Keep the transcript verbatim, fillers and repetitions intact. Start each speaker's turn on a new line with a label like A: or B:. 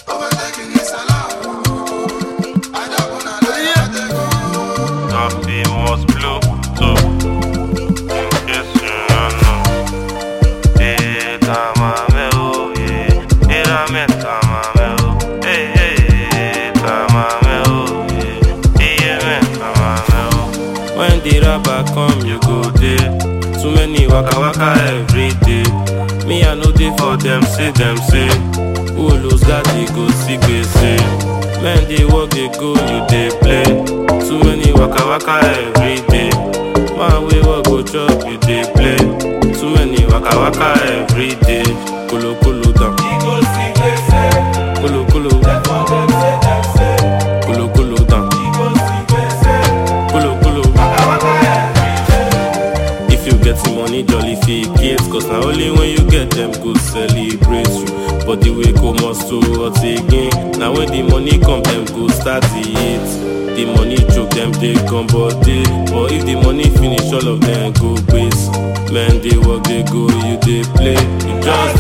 A: Coffee must blow too. In case you don't know. Eh, tamame oh, yeah. Eh, rame tamame oh. Eh, eh, eh, tamame oh, yeah. Eh, me tamame oh. When the rapper come, you go there. Too many waka waka every day. Me I know they for them, say them say. Who lose God, they go see say. Men they walk, they go, you they play. Too many waka waka every day. Man we walk go chop, you they play. Too many waka waka every day. Kolo kolo down. Kolo kolo. Kolo kolo down. Kolo kolo. If you get some money, jolly fake it. Cause now only when you get them go celebrate you. But the way come must to hot again. Now when the money come, them go start the hit. The money choke them, they come body. But if the money finish, all of them go base. Man, they work, they go, you they play. You just